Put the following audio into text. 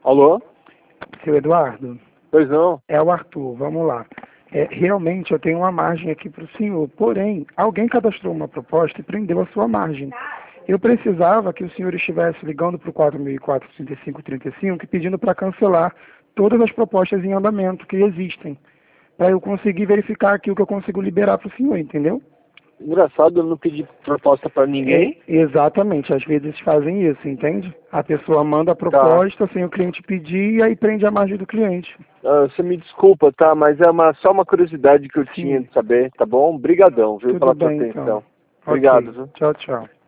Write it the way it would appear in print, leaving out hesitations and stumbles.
Alô? Seu Eduardo, Pois não? é o Arthur, vamos lá. Realmente eu tenho uma margem aqui para o senhor, porém, alguém cadastrou uma proposta e prendeu a sua margem. Eu precisava que o senhor estivesse ligando para o 4004-3535 e pedindo para cancelar todas as propostas em andamento que existem, para eu conseguir verificar aqui o que eu consigo liberar para o senhor, entendeu? Engraçado, eu não pedi proposta pra ninguém. Exatamente, às vezes fazem isso, entende? A pessoa manda a proposta sem o cliente pedir e aí prende a margem do cliente. Você me desculpa, tá? Mas é só uma curiosidade que eu Sim. tinha de saber, tá bom? Brigadão, viu, Tudo pela tua bem, então. atenção. Obrigado, Ok. viu? Tchau, tchau.